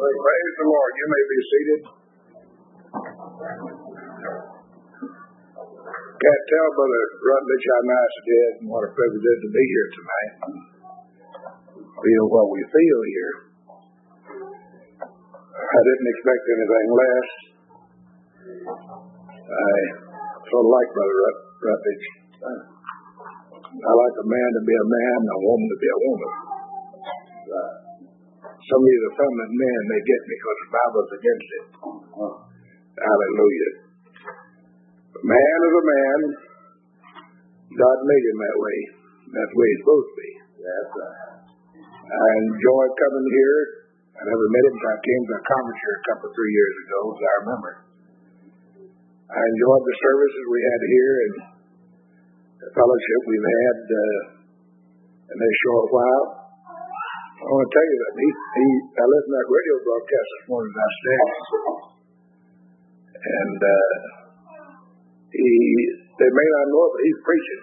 Praise the Lord. You may be seated. Can't tell Brother Rutledge how nice it is and what a privilege it is to be here tonight. Feel what we feel here. I didn't expect anything less. I sort of like Brother Rutledge. I like a man to be a man and a woman to be a woman. Some of you are feminine men, they get me because the Bible's against it. Hallelujah. A man is a man. God made him that way. That's the way he's supposed to be. That's right. I enjoyed coming here. I never met him until I came to a conference here a 3 years ago, as I remember. I enjoyed the services we had here and the fellowship we've had in this short while. I want to tell you that I listened to that radio broadcast this morning downstairs, and they may not know it, but he's preaching.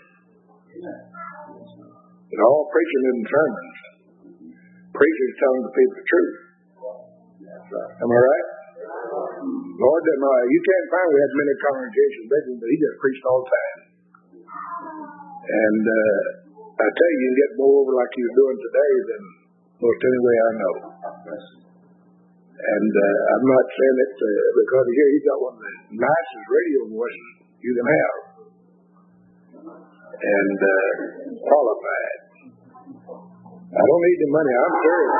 And all preaching isn't sermons. Preaching is telling the people the truth. Am I right? Lord didn't know. You can't find we had many congregations, but he just preached all the time. And I tell you, you can get more over like you're doing today than most any way I know. And I'm not saying it because here he's got one of the nicest radio voices you can have. And qualified. I don't need the money. I'm serious.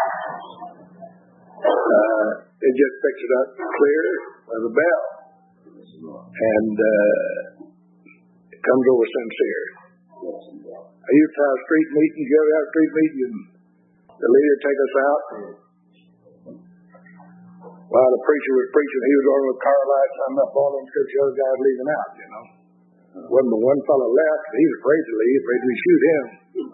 It just picks it up clear as a bell. And it comes over sincere. I used to have street meetings. You ever have street meetings? The leader take us out. While the preacher was preaching, he was on with car lights on up all them scriptures, the other guys leaving out, you know. When the one fellow left, he was afraid to leave, afraid we shoot him.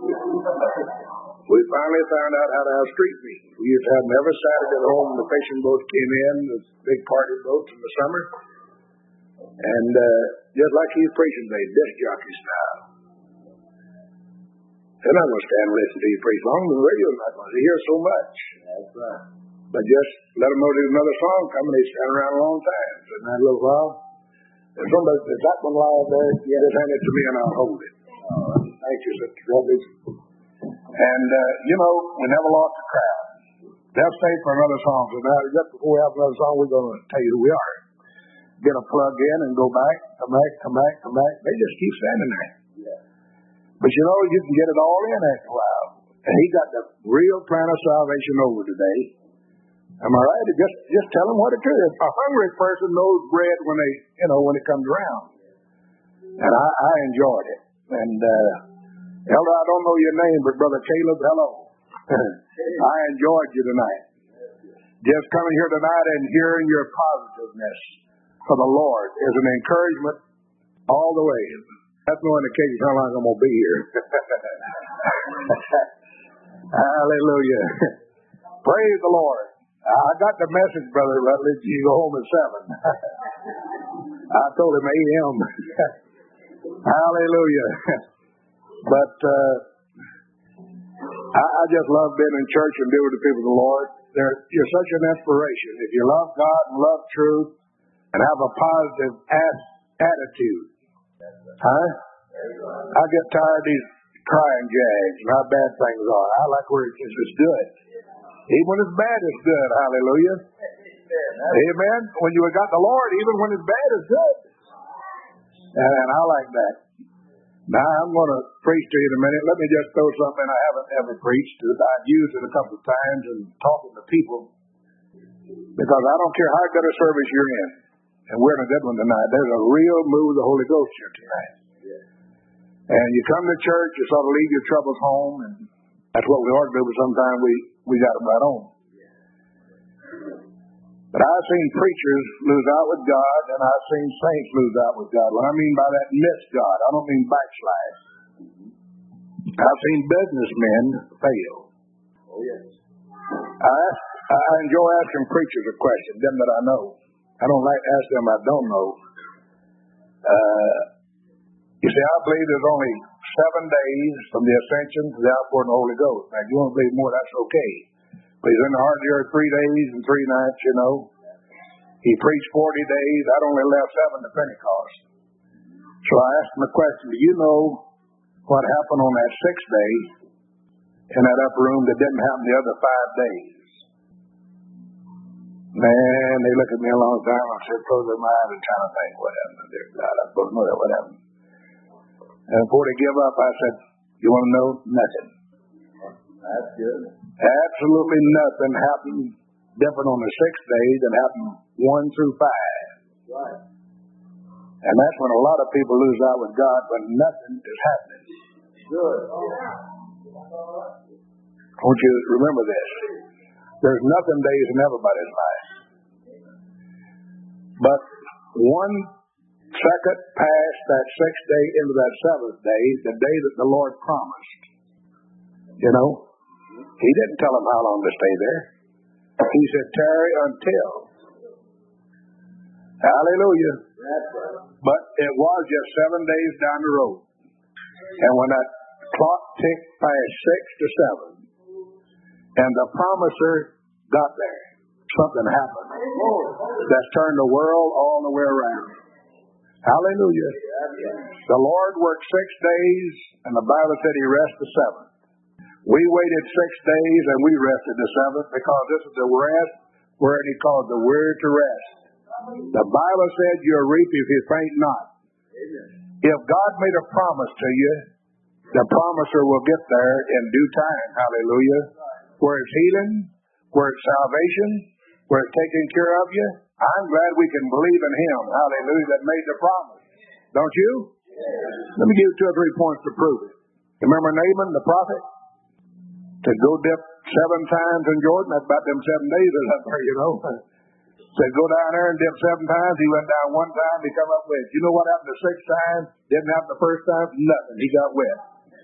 We finally found out how to have street meetings. We used to have them every Saturday at home when the fishing boats came in, the big party boats in the summer. And just like he's preaching today, disc jockey style. They're not going to stand and listen to you preach long. The radio's not going to hear so much. That's right. But just let them know there's another song coming. They stand around a long time. So in that little while, there's somebody says, that one live there, yeah, just hand it to me and I'll hold it. Thank you, Sister Rutledge. And, we never lost the crowd. They'll stay for another song. So now, just before we have another song, we're going to tell you who we are. Get a plug in and go back, come back. They just keep standing there. But you can get it all in after a while. And he got the real plan of salvation over today. Am I right? Just tell them what it is. A hungry person knows bread when it comes around. And I enjoyed it. And Elder, I don't know your name, but Brother Caleb, hello. I enjoyed you tonight. Just coming here tonight and hearing your positiveness for the Lord is an encouragement all the way. That's no indication how long I'm going to be here. Hallelujah. Praise the Lord. I got the message, Brother Rutledge. You go home at 7. I told him 8 a.m. Hallelujah. But I just love being in church and being with the people of the Lord. You're such an inspiration. If you love God and love truth and have a positive attitude. Huh? I get tired of these crying jags and how bad things are. I like where it's just good. Even when it's bad, it's good. Hallelujah. Amen. When you got the Lord, even when it's bad, it's good. And I like that. Now, I'm going to preach to you in a minute. Let me just throw something I haven't ever preached. I've used it a couple of times in talking to people. Because I don't care how good a service you're in. And we're in a good one tonight. There's a real move of the Holy Ghost here tonight. And you come to church, you sort of leave your troubles home. And that's what we ought to do, but sometimes we got them right on. But I've seen preachers lose out with God, and I've seen saints lose out with God. What I mean by that, miss God. I don't mean backslide. I've seen businessmen fail. Oh, yes. I enjoy asking preachers a question, them that I know. I don't like to ask them I don't know. You see, I believe there's only 7 days from the ascension to the outpouring of the Holy Ghost. Now, if you want to believe more, that's okay. But he's in the heart of the earth 3 days and 3 nights, you know. He preached 40 days. I'd only left 7 to Pentecost. So I asked him a question. Do you know what happened on that 6th day in that upper room that didn't happen the other 5 days? Man, they looked at me a long time. I said, close their eyes and trying to think what happened. Dear God, I'm supposed to know that what happened. And before they give up, I said, you want to know? Nothing. That's good. Absolutely nothing happened different on the 6th day than happened 1 through 5. Right. And that's when a lot of people lose out with God when nothing is happening. Good. I want you to remember this. There's nothing days in everybody's life. But 1 second past that 6th day into that 7th day, the day that the Lord promised. You know, he didn't tell them how long to stay there. He said, tarry until. Hallelujah. But it was just 7 days down the road. And when that clock ticked past 6 to 7, and the promiser got there, something happened that's turned the world all the way around. Hallelujah. The Lord worked 6 days, and the Bible said he rested the 7th. We waited 6 days, and we rested the 7th because this is the rest where he called the word to rest. The Bible said you'll reap if you faint not. If God made a promise to you, the promiser will get there in due time. Hallelujah. Where it's healing, where it's salvation, where it's taking care of you. I'm glad we can believe in him. Hallelujah. That made the promise. Don't you? Let me give you 2 or 3 points to prove it. You remember Naaman, the prophet? To go dip 7 times in Jordan. That's about them 7 days is up there, you know. Said go down there and dip 7 times. He went down 1 time. He come up wet. You know what happened the 6th time? Didn't happen the first time? Nothing. He got wet.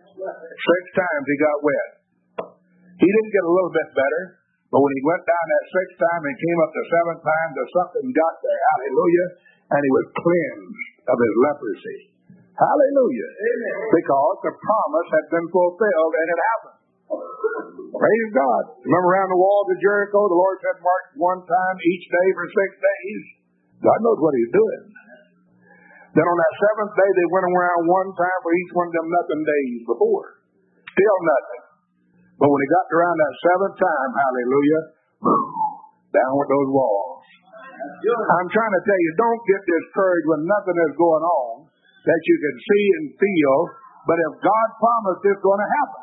6 times he got wet. He didn't get a little bit better, but when he went down that 6th time and came up the 7th time, something got there. Hallelujah. And he was cleansed of his leprosy. Hallelujah. Amen. Because the promise had been fulfilled and it happened. Praise God. Remember around the walls of Jericho, the Lord said, march 1 time each day for 6 days. God knows what he's doing. Then on that 7th day, they went around 1 time for each one of them nothing days before. Still nothing. But when he got around that 7th time, hallelujah, down with those walls. I'm trying to tell you, don't get discouraged when nothing is going on that you can see and feel, but if God promised it's going to happen.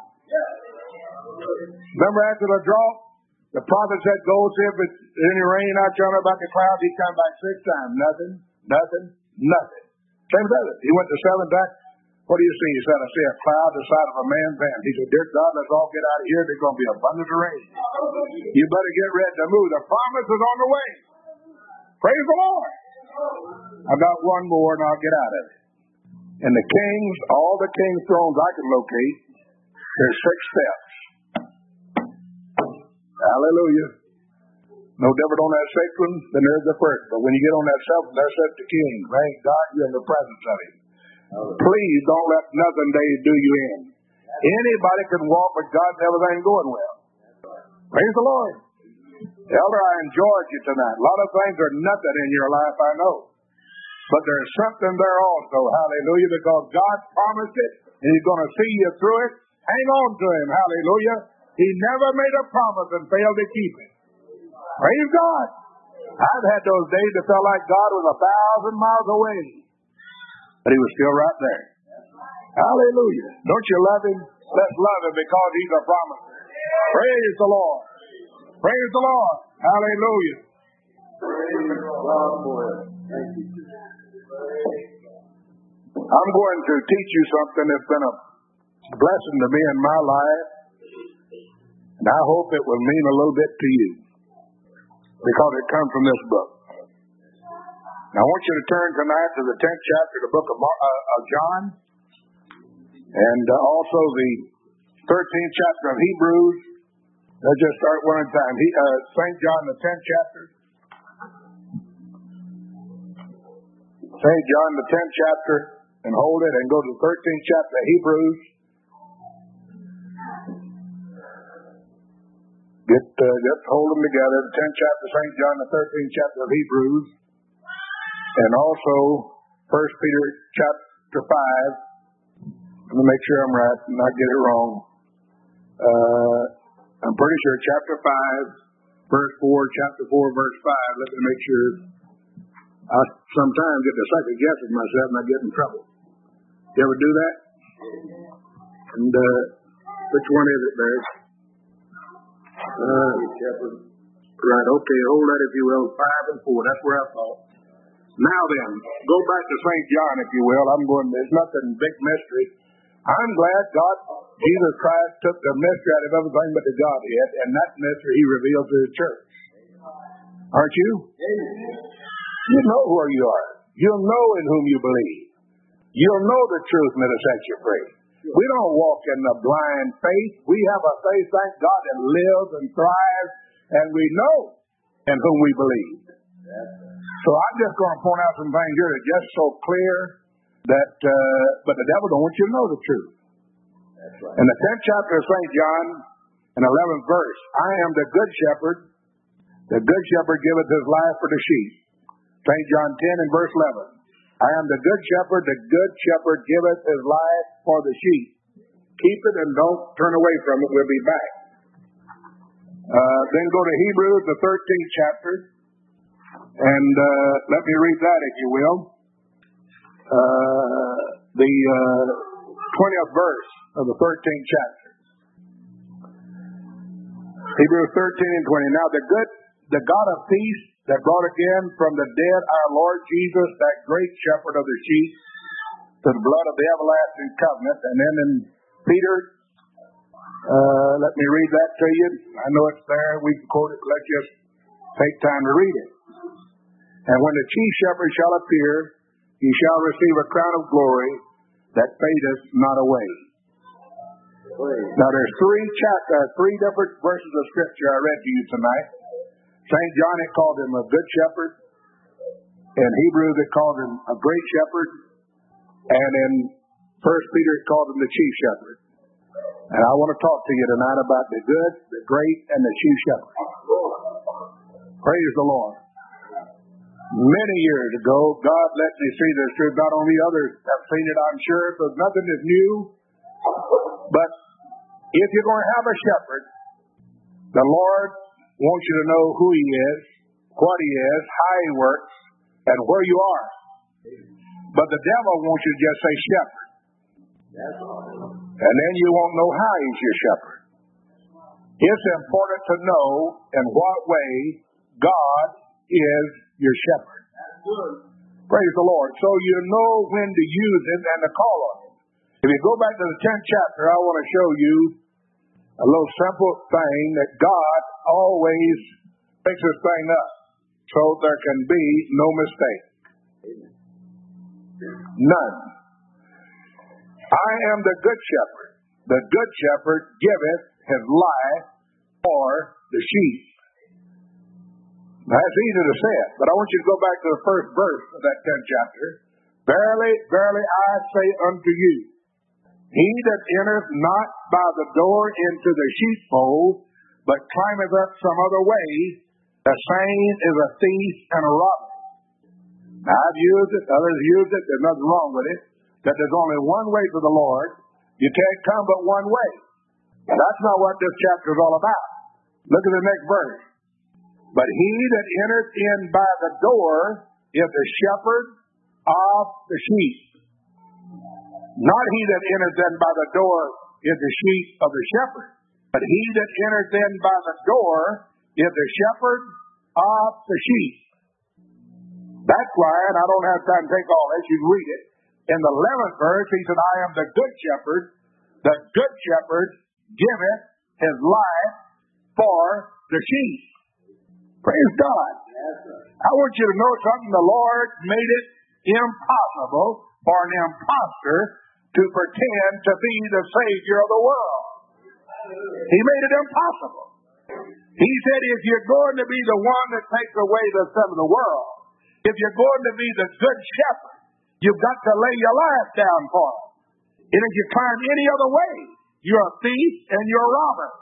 Remember after the drought, the prophet said, go see if it's any rain out yonder about the clouds. He come back 6 times. Nothing, nothing, nothing. Same as that. He went the 7th time. What do you see? He said, I see a cloud the size of a man's hand. He said, dear God, let's all get out of here. There's going to be abundance of rain. You better get ready to move. The promise is on the way. Praise the Lord. I've got 1 more and I'll get out of it. And the kings, all the king's thrones I can locate, there's 6 steps. Hallelujah. No different on that 6th one than there's the 1st. But when you get on that 7th, there sits the king. Thank God you're in the presence of him. Please don't let nothing days do you in. Anybody can walk with God and everything going well. Praise the Lord. Elder, I enjoyed you tonight. A lot of things are nothing in your life, I know. But there's something there also. Hallelujah. Because God promised it and he's going to see you through it. Hang on to him. Hallelujah. He never made a promise and failed to keep it. Praise God. I've had those days that felt like God was 1,000 miles away. But he was still right there. Hallelujah. Don't you love him? Let's love him because he's a promiser. Praise the Lord. Praise the Lord. Hallelujah. Praise God for it. Thank you. I'm going to teach you something that's been a blessing to me in my life. And I hope it will mean a little bit to you. Because it comes from this book. Now I want you to turn tonight to the 10th chapter of the book of John. And also the 13th chapter of Hebrews. Let's just start one at a time. St. John, the 10th chapter. St. John, the 10th chapter. And hold it and go to the 13th chapter of Hebrews. Just hold them together. The 10th chapter of St. John, the 13th chapter of Hebrews, and also 1 Peter chapter 5. Let me make sure I'm right and not get it wrong. I'm pretty sure chapter 5, verse 4, chapter 4, verse 5. Let me make sure. I sometimes get to second guessing myself and I get in trouble. You ever do that? And which one is it, Barry? Right, okay, hold that if you will. 5 and 4, that's where I thought. Now then, go back to St. John if you will. There's nothing big mystery. I'm glad Jesus Christ took the mystery out of everything but the Godhead, and that mystery he revealed to his church. Aren't you? You know who you are. You'll know in whom you believe. You'll know the truth and it'll set you free. We don't walk in the blind faith. We have a faith, thank God, that lives and thrives, and we know in whom we believe. So I'm just going to point out some things here that are just so clear that, but the devil don't want you to know the truth. In the 10th chapter of St. John, in 11th verse, I am the good shepherd. The good shepherd giveth his life for the sheep. St. John 10 and verse 11. I am the good shepherd. The good shepherd giveth his life for the sheep. Keep it and don't turn away from it. We'll be back. Then go to Hebrews, the 13th chapter. And let me read that, if you will. The 20th verse of the 13th chapter. Hebrews 13 and 20. Now the God of peace that brought again from the dead our Lord Jesus, that great shepherd of the sheep, to the blood of the everlasting covenant. And then in Peter, let me read that to you. I know it's there. We can quote it. Let's just take time to read it. And when the chief shepherd shall appear, he shall receive a crown of glory that fadeth not away. Now there's three different verses of scripture I read to you tonight. St. John, it called him a good shepherd. In Hebrews, it called him a great shepherd. And in 1 Peter, it called him the chief shepherd. And I want to talk to you tonight about the good, the great, and the chief shepherd. Praise the Lord. Many years ago, God let me see this truth. Not only others have seen it, I'm sure, because nothing is new. But if you're going to have a shepherd, the Lord wants you to know who he is, what he is, how he works, and where you are. But the devil wants you to just say shepherd. And then you won't know how he's your shepherd. It's important to know in what way God is your shepherd. Praise the Lord. So you know when to use him and to call on him. If you go back to the 10th chapter, I want to show you a little simple thing that God always picks this thing up so there can be no mistake. None. I am the good shepherd. The good shepherd giveth his life for the sheep. Now, that's easy to say it, but I want you to go back to the first verse of that 10th chapter. Verily, verily, I say unto you, he that entereth not by the door into the sheepfold, but climbeth up some other way, the same is a thief and a robber. Now, I've used it, others used it, there's nothing wrong with it, that there's only one way to the Lord. You can't come but one way. That's not what this chapter is all about. Look at the next verse. But he that entereth in by the door is the shepherd of the sheep. Not he that entereth in by the door is the sheep of the shepherd. But he that entereth in by the door is the shepherd of the sheep. That's why, and I don't have time to take all this, you can read it. In the 11th verse, he said, I am the good shepherd. The good shepherd giveth his life for the sheep. Praise God. I want you to know something. The Lord made it impossible for an imposter to pretend to be the Savior of the world. He made it impossible. He said, if you're going to be the one that takes away the sin of the world, if you're going to be the good shepherd, you've got to lay your life down for him. And if you climb any other way, you're a thief and you're a robber.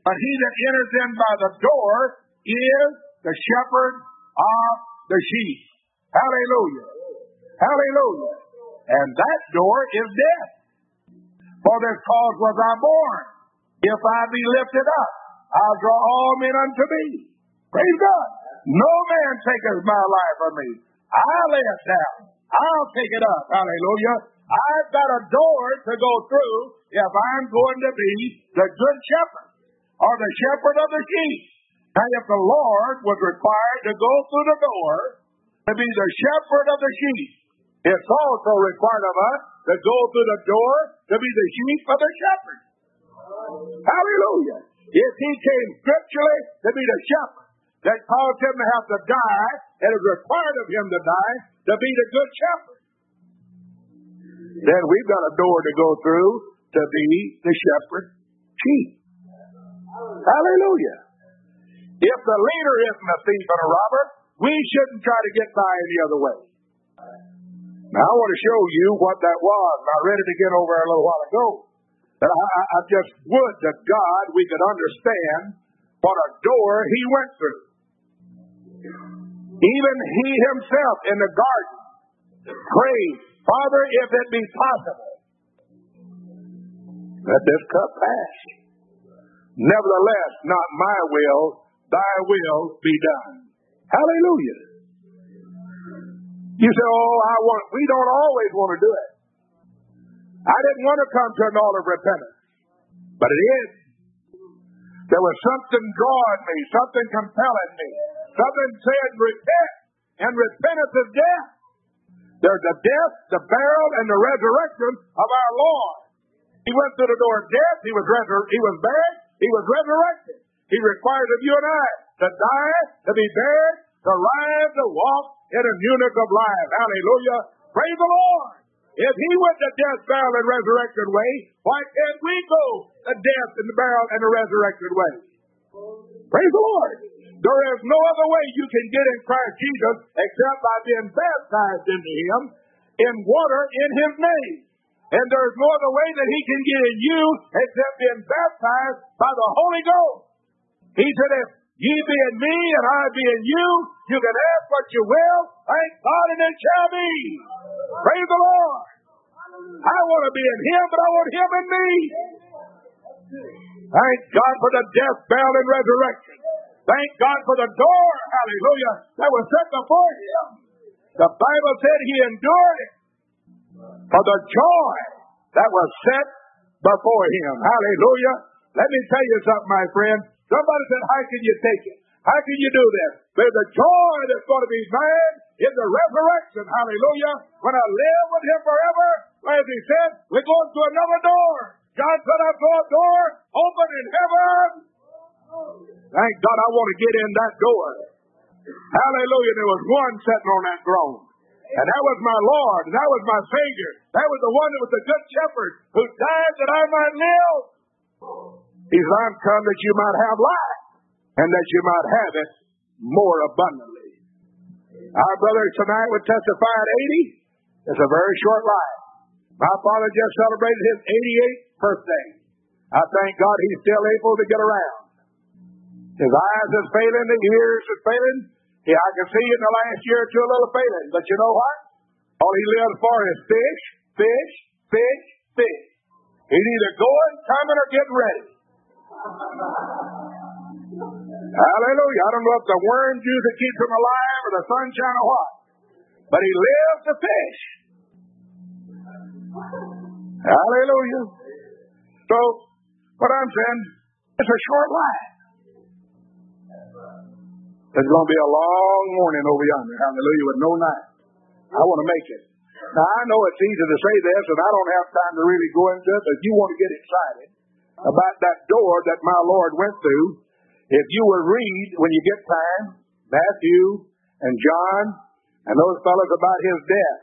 but he that enters in by the door is the shepherd of the sheep. Hallelujah. Hallelujah. And that door is death. For this cause was I born. If I be lifted up, I'll draw all men unto me. Praise God. No man taketh my life from me. I lay it down. I'll take it up. Hallelujah. I've got a door to go through if I'm going to be the good shepherd or the shepherd of the sheep. Now, if the Lord was required to go through the door to be the shepherd of the sheep, it's also required of us to go through the door to be the sheep of the shepherd. Hallelujah. If he came scripturally to be the shepherd that caused him to have to die, and it required of him to die to be the good shepherd, then we've got a door to go through to be the shepherd sheep. Hallelujah. If the leader isn't a thief and a robber, we shouldn't try to get by any other way. Now, I want to show you what that was. I read it again over a little while ago. But I just would to God we could understand what a door he went through. Even he himself in the garden prayed, Father, if it be possible, let this cup pass. Nevertheless, not my will, thy will be done. Hallelujah. You say, we don't always want to do it. I didn't want to come to an altar of repentance, but it is. There was something drawing me, something compelling me. Something said, repent, and repentance is death. There's the death, the burial, and the resurrection of our Lord. He went through the door of death, he was buried, he was resurrected. He requires of you and I to die, to be buried, to rise, to walk in a newness of life. Hallelujah. Praise the Lord. If he went the death, burial, and resurrected way, why can't we go the death and the burial and the resurrected way? Praise the Lord. There is no other way you can get in Christ Jesus except by being baptized into him in water in his name. And there's no other way that he can get in you except being baptized by the Holy Ghost. He said, if ye be in me and I be in you, you can ask what you will. Thank God, and it shall be. Praise the Lord. I want to be in him, but I want him in me. Thank God for the death, burial, and resurrection. Thank God for the door, hallelujah, that was set before him. The Bible said he endured it for the joy that was set before him. Hallelujah. Let me tell you something, my friend. Somebody said, how can you take it? How can you do this? There's a joy that's going to be mine in the resurrection. Hallelujah. When I live with him forever, as he said, we're going to another door. God said, I saw a door open in heaven. Thank God I want to get in that door. Hallelujah. There was one sitting on that throne. And that was my Lord. And that was my Savior. That was the one that was the good shepherd who died that I might live. He said, I'm come that you might have life and that you might have it more abundantly. Our brother tonight would testify at 80. It's a very short life. My father just celebrated his 88th birthday. I thank God he's still able to get around. His eyes is failing, the ears is failing. Yeah, I can see in the last year or two a little failing. But you know what? All he lives for is fish, fish, fish, fish. He's either going, coming, or getting ready. Hallelujah. I don't know if the worm juice that keeps him alive or the sunshine or what. But he lives to fish. Hallelujah. So, what I'm saying, it's a short life. There's going to be a long morning over yonder, hallelujah, with no night. I want to make it. Now, I know it's easy to say this, and I don't have time to really go into it, but if you want to get excited about that door that my Lord went through, if you will read, when you get time, Matthew and John and those fellows about his death,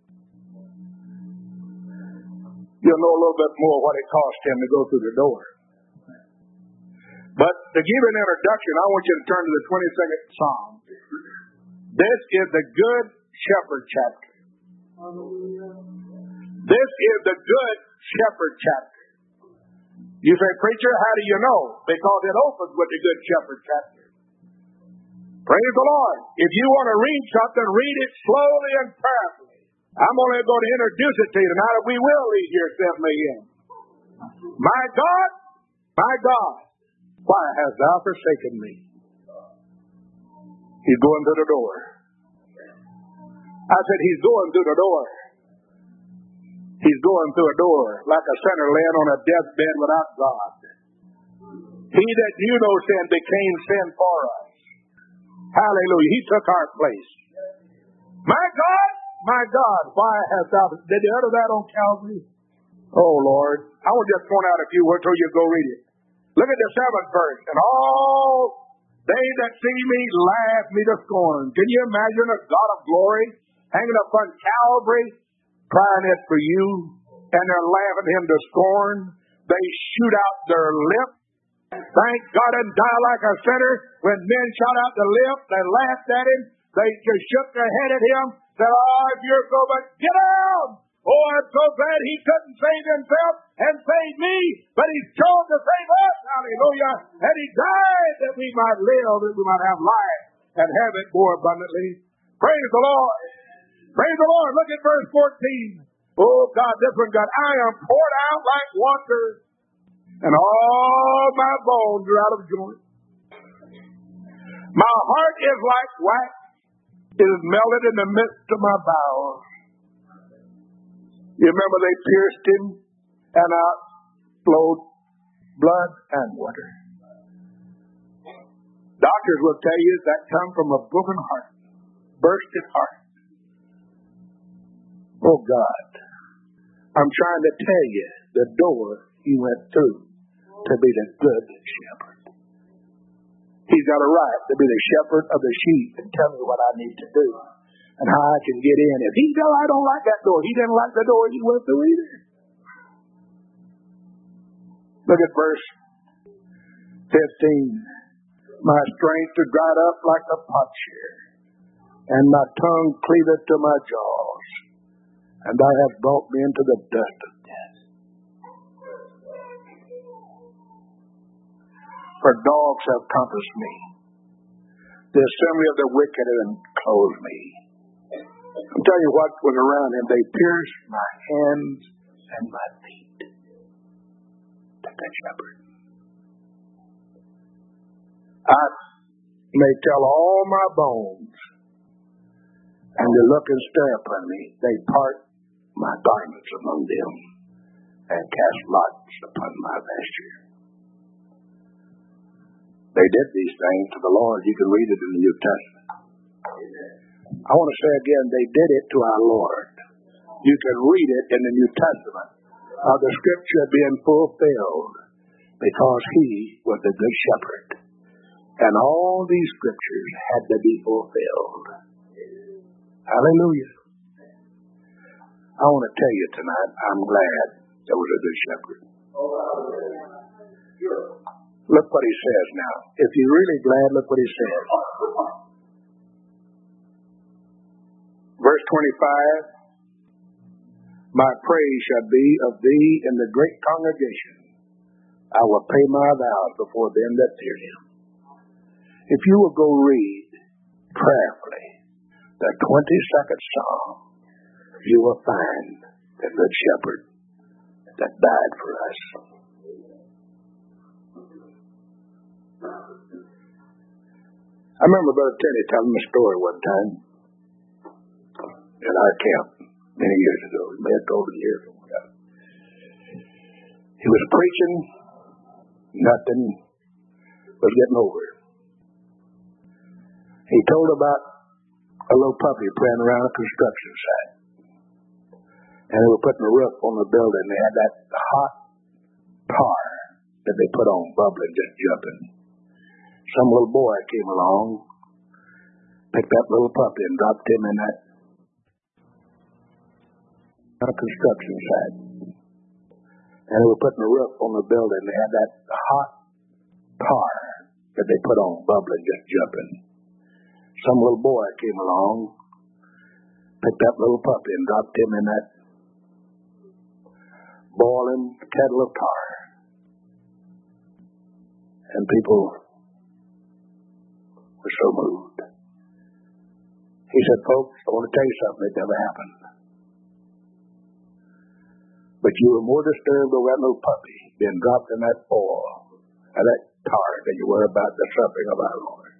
you'll know a little bit more what it cost him to go through the door. But to give an introduction, I want you to turn to the 22nd Psalm. This is the Good Shepherd chapter. This is the Good Shepherd chapter. You say, preacher, how do you know? Because it opens with the Good Shepherd chapter. Praise the Lord. If you want to read something, read it slowly and prayerfully. I'm only going to introduce it to you tonight, and we will read here 7 a.m. My God, why hast thou forsaken me? He's going through the door. I said, he's going through the door. He's going through a door like a sinner laying on a deathbed without God. He that knew no sin became sin for us. Hallelujah. He took our place. My God, why hast thou... Did you utter that on Calvary? Oh, Lord. I will just point out a few words till you go read it. Look at the 7th verse. And all they that see me laugh me to scorn. Can you imagine a God of glory hanging upon Calvary, crying it for you, and they're laughing him to scorn? They shoot out their lip. Thank God and die like a sinner. When men shot out the lip, they laughed at him. They just shook their head at him. Said, oh, if you're so much, get out! Oh, I'm so glad he couldn't save himself and save me, but he chose to save us. Hallelujah. And he died that we might live, that we might have life and have it more abundantly. Praise the Lord. Praise the Lord. Look at verse 14. Oh, God, this one, God, I am poured out like water, and all my bones are out of joint. My heart is like wax. It is melted in the midst of my bowels. You remember they pierced him, and out flowed blood and water. Doctors will tell you that comes from a broken heart, bursted heart. Oh, God, I'm trying to tell you the door he went through to be the good shepherd. He's got a right to be the shepherd of the sheep and tell me what I need to do and how I can get in. If he knows I don't like that door, he didn't like the door he went through either. Look at verse 15. My strength is dried up like a potsherd, and my tongue cleaveth to my jaws, and thou hast brought me into the dust of death. For dogs have compassed me. The assembly of the wicked have enclosed me. I'll tell you what was around him. They pierced my hands and my feet. The good shepherd. I may tell all my bones, and they look and stare upon me. They part my garments among them, and cast lots upon my vesture. They did these things to the Lord. You can read it in the New Testament. I want to say again, they did it to our Lord. You can read it in the New Testament of the scripture being fulfilled, because he was the good shepherd. And all these scriptures had to be fulfilled. Hallelujah. I want to tell you tonight, I'm glad there was a good shepherd. Look what he says now. If you're really glad, look what he says. Verse 25. My praise shall be of thee in the great congregation. I will pay my vows before them that fear him. If you will go read prayerfully the 22nd Psalm, you will find the good shepherd that died for us. I remember Brother Teddy telling me a story one time in our camp many years ago. He may have told it years ago. He was preaching, nothing was getting over it. He told about a little puppy playing around a construction site. And they were putting a roof on the building. They had that hot tar that they put on, bubbling, just jumping. Some little boy came along, picked that little puppy and dropped him in that construction site. And they were putting a roof on the building. They had that hot tar that they put on, bubbling, just jumping. Some little boy came along, picked that little puppy and dropped him in that boiling kettle of tar. And people were so moved. He said, folks, I want to tell you something that never happened. But you were more disturbed over that little puppy being dropped in that oil, and that tar, than you were about the suffering of our Lord.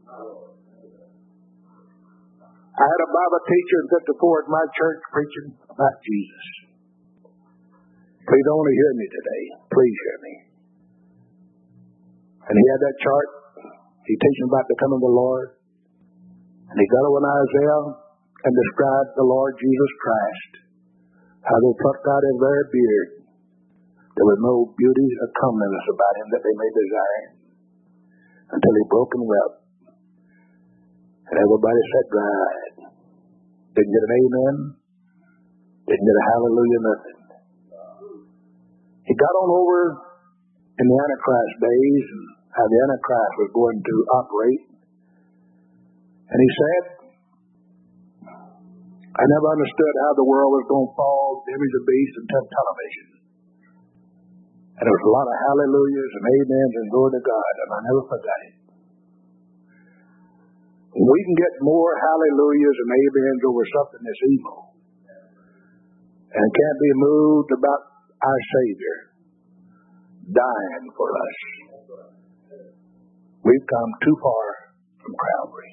I had a Bible teacher in 54 at my church preaching about Jesus. Please only hear me today. Please hear me. And he had that chart. He teaching about the coming of the Lord. And he got over in Isaiah and described the Lord Jesus Christ. How they plucked out his very beard. There was no beauty or comeliness about him that they may desire him. Until he broke and wept. And everybody sat dry. Didn't get an amen. Didn't get a hallelujah, nothing. He got on over in the Antichrist days and how the Antichrist was going to operate. And he said, I never understood how the world was going to fall, the image of the beast, until television. And there was a lot of hallelujahs and amens and glory to God, and I never forgot it. We can get more hallelujahs and amens over something that's evil and can't be moved about our Savior dying for us. We've come too far from Calvary.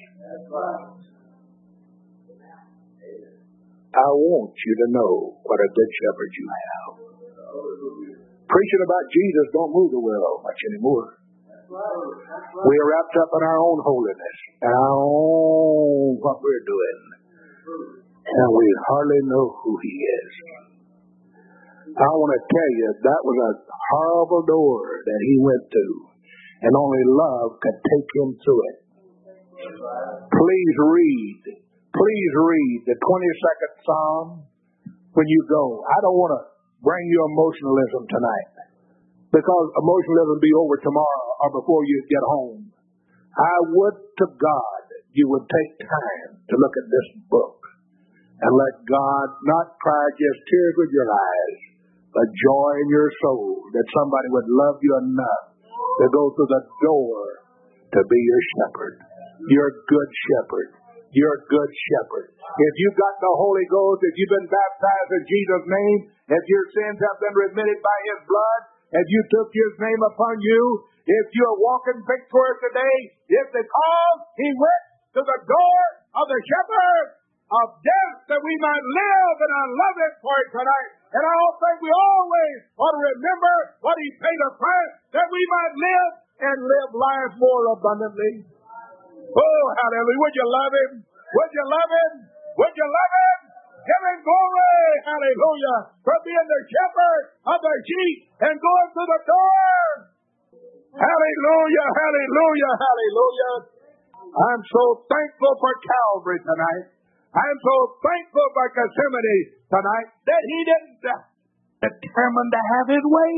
I want you to know what a good shepherd you have. Preaching about Jesus don't move the world much anymore. We are wrapped up in our own holiness and our own what we're doing. And we hardly know who he is. I want to tell you, that was a horrible door that he went to. And only love could take him through it. Please read the 22nd Psalm when you go. I don't want to bring you emotionalism tonight. Because emotionalism will be over tomorrow or before you get home. I would to God you would take time to look at this book and let God not cry just tears with your eyes, but joy in your soul that somebody would love you enough to go through the door to be your shepherd. Your good shepherd. Your good shepherd. If you've got the Holy Ghost, if you've been baptized in Jesus' name, if your sins have been remitted by his blood, if you took his name upon you, if you're walking victorious today, it's because he went to the door of the shepherd of death that we might live, and I love it for it tonight. And I don't think we always ought to remember what he paid a price that we might live and live life more abundantly. Oh, hallelujah. Would you love him? Would you love him? Would you love him? Give him glory, hallelujah, for being the shepherd of the sheep and going to the door. Hallelujah, hallelujah, hallelujah. I'm so thankful for Calvary tonight. I'm so thankful for Gethsemane tonight that he didn't determine to have his way.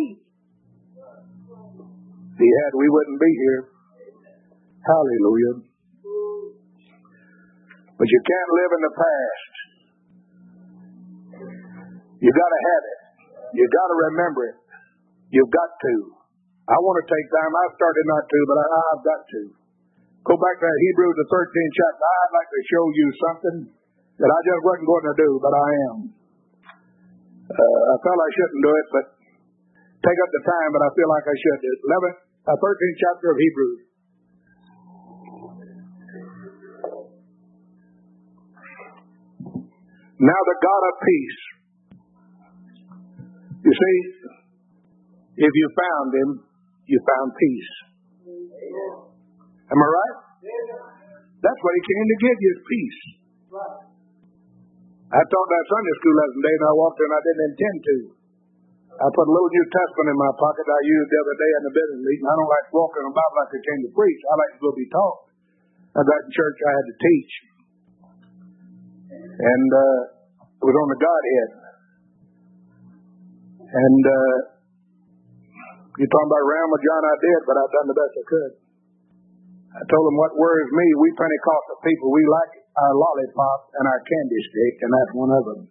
If he had, we wouldn't be here. Hallelujah. But you can't live in the past. You got to have it. You got to remember it. You've got to. I want to take time. I started not to, but I've got to. Go back to Hebrews, the 13th chapter. I'd like to show you something that I just wasn't going to do, but I am. I felt I shouldn't do it, but take up the time, but I feel like I should. 13th chapter of Hebrews. Now the God of peace. You see, if you found him, you found peace. Am I right? That's what he came to give you, is peace. I taught that Sunday school lesson day, and I walked in, I didn't intend to. I put a little New Testament in my pocket I used the other day in the business meeting. I don't like walking about like I came to preach. I like to go be taught. I got in church, I had to teach. And it was on the Godhead. And you're talking about Rama John, I did, but I've done the best I could. I told them what worries me, we Pentecostal people, we like our lollipop and our candy stick, and that's one of them.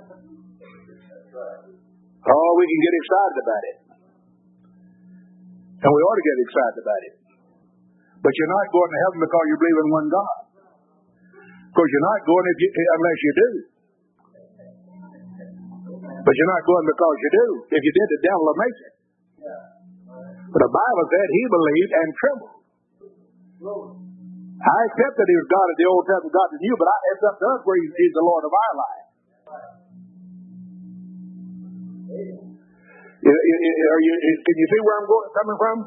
Oh, we can get excited about it. And we ought to get excited about it. But you're not going to heaven because you believe in one God. Of course, you're not going unless you do. But you're not going because you do. If you did, the devil will make it. But the Bible said he believed and trembled. I accept that he was God of the Old Testament, God of the New, but it's up to us where he's the Lord of our life. Can you see where I'm coming from?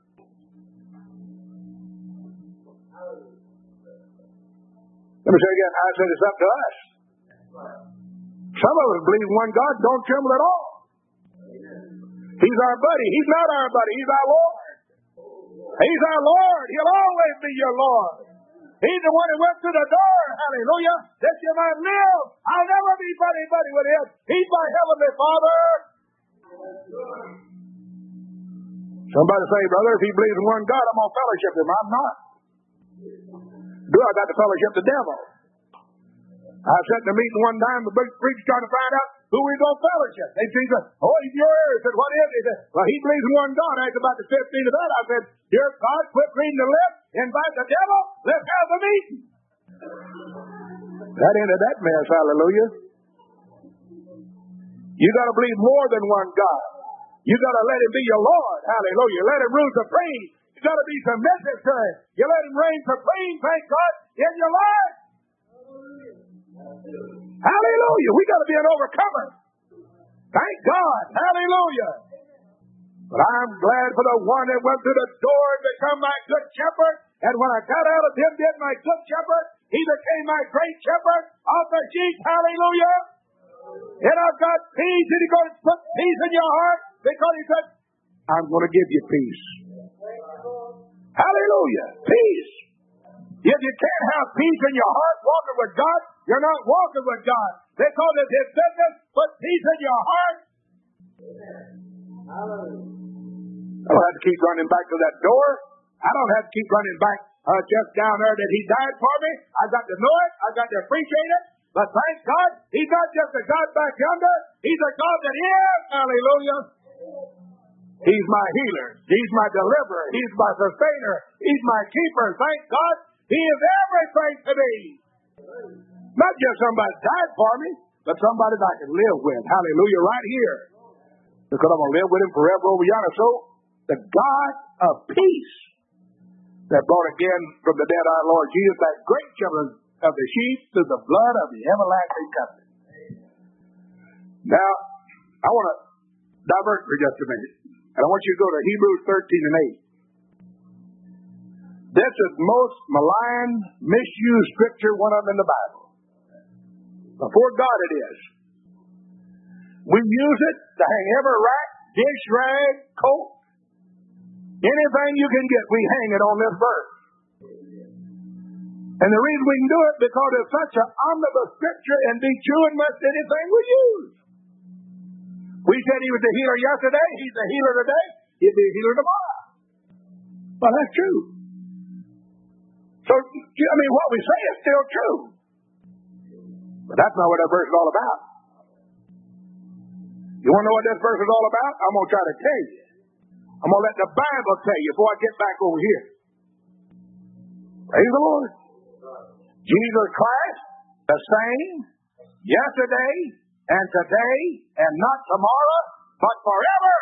Let me say again, I said it's up to us. Some of us believe in one God, don't tremble at all. He's our buddy. He's not our buddy. He's our Lord. He's our Lord. He'll always be your Lord. He's the one who went through the door. Hallelujah. That you might live. I'll never be buddy with him. He's my heavenly Father. Somebody say, brother, if he believes in one God, I'm going to fellowship him. I'm not. Do I got to fellowship the devil? I sat in a meeting one time, the big preacher trying to find out who we going to fellowship. They said, oh, he's your ear. I said, what is it? He said, well, he believes in one God. I asked about the 15th of that. I said, dear God, quit reading the list. Invite the devil. Let's have the meeting. That ended that mess. Hallelujah. You got to believe more than one God. You got to let him be your Lord. Hallelujah. Let him rule supreme. You got to be submissive to him. You let him reign supreme, thank God, in your life. Hallelujah. We got to be an overcomer. Thank God. Hallelujah. But I'm glad for the one that went through the door and become my good shepherd. And when I got out of him, did my good shepherd, he became my great shepherd of the sheep. Hallelujah. And I've got peace. And he's going to put peace in your heart because he said, I'm going to give you peace. Hallelujah. Peace. If you can't have peace in your heart walking with God, you're not walking with God. Because it's his business, put peace in your heart. I don't have to keep running back to that door. I don't have to keep running back just down there that he died for me. I got to know it. I got to appreciate it. But thank God, he's not just a God back yonder. He's a God that is. Hallelujah. He's my healer. He's my deliverer. He's my sustainer. He's my keeper. Thank God, he is everything to me. Not just somebody died for me, but somebody that I can live with. Hallelujah, right here. Because I'm going to live with him forever over yonder. So, the God of peace that brought again from the dead our Lord Jesus, that great shepherd of the sheep, through the blood of the everlasting covenant. Now, I want to divert for just a minute. And I want you to go to Hebrews 13 and 8. This is the most maligned, misused scripture, one of them in the Bible. Before God it is. We use it to hang every rack, dish, rag, coat, anything you can get, we hang it on this verse. And the reason we can do it because it's such an omnibus scripture and be true in most anything we use. We said he was the healer yesterday, he's the healer today, he'll be a healer tomorrow. Well, that's true. So, I mean, what we say is still true. But that's not what that verse is all about. You want to know what this verse is all about? I'm going to try to tell you. I'm going to let the Bible tell you before I get back over here. Praise the Lord. Jesus Christ, the same, yesterday and today and not tomorrow, but forever.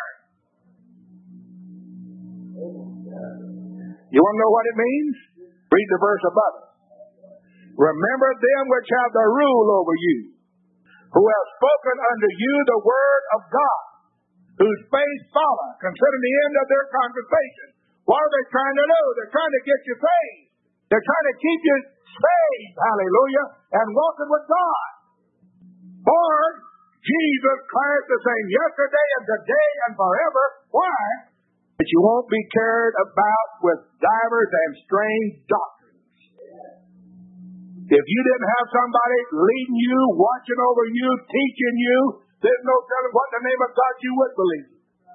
You want to know what it means? Read the verse above it. Remember them which have the rule over you, who have spoken unto you the word of God, whose faith follow, concerning the end of their conversation. What are they trying to do? They're trying to get you saved. They're trying to keep you saved, hallelujah, and walking with God. For Jesus Christ the same yesterday and today and forever. Why? That you won't be carried about with divers and strange doctrines. If you didn't have somebody leading you, watching over you, teaching you, there's no telling what in the name of God you would believe.